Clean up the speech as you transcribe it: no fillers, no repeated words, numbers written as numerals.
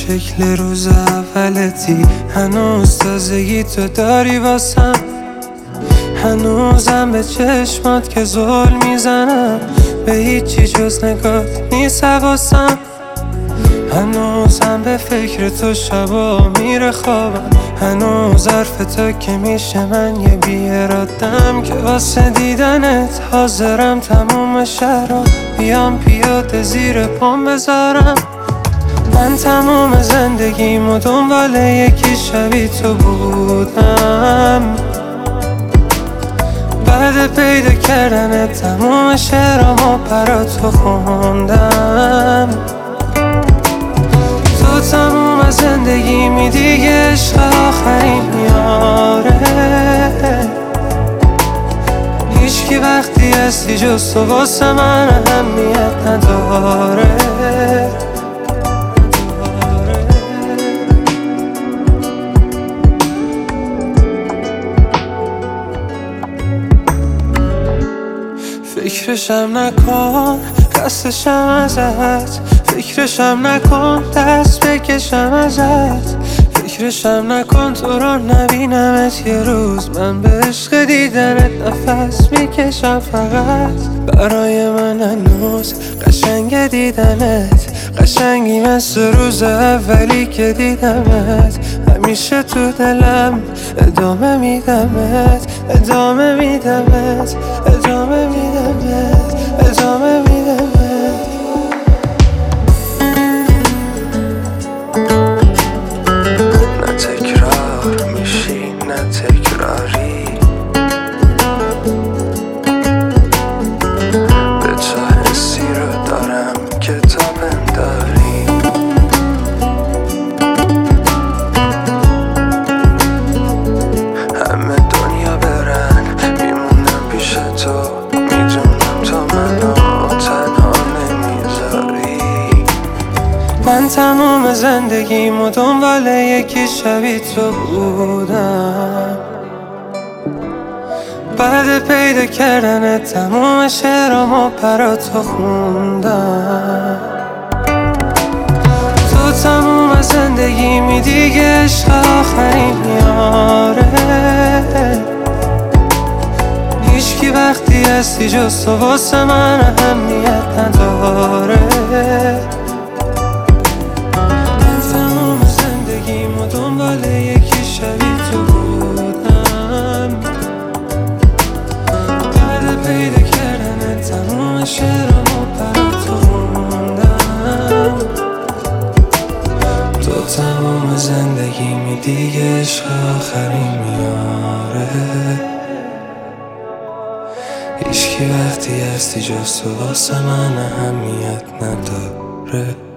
شکل روز اولتی، هنوز تازگی تو داری واسم، هنوزم به چشمات که زل میزنم، به هیچی جز نگات نیست حواسم، هنوزم به فکر تو شبا میره خوابم، هنوز حرف تو که میشه من یه بیارادم که واسه دیدنت حاضرم تموم شهرها بیام پیاده زیر پام بذارم. من تموم زندگیمو دنبال یکی شبیه تو بودم، بعد پیدا کردن تموم شعرامو برا تو خوندم. تو تموم زندگیمی دیگه عشق آخرین میاره، هیچکی وقتی هستی جز تو واسه من اهمیت نداره. فکرشم نکن خستشم ازت، فکرشم نکن دست بکشم ازت، فکرشم نکن تو رو نبینمت یه روز، من به عشق دیدنت نفس میکشم فقط. برای من هنوز قشنگ دیدنت، قشنگی مثل روز اولی که دیدمت، همیشه تو دلم ادامه میدمت، ادامه میدمت، ادامه میدمت، ادامه میدمت. نه تکرار میشی نه تکراری، به تو حسی رو دارم که تا بنداری، همه دنیا برن میمونم پیش تو، میدونم تو منو تنها نمیذاری. من تموم زندگیمو دنبال یکی شبیه تو بودم، بعد پیدا کردن تموم شعرامو برا تو خوندم. تو تموم زندگیمی دیگه عشق آخرین میاره، هیچکی وقتی هستی جز تو واسه من اهمیت نداره. دنبال یکی شبیه تو بودم، بعد پیدا کردن تموم شعرامو برا تو خوندم. تو تموم زندگیمی دیگه عشق آخرین میاره، هیچکی وقتی هستی جز تو واسه من اهمیت نداره.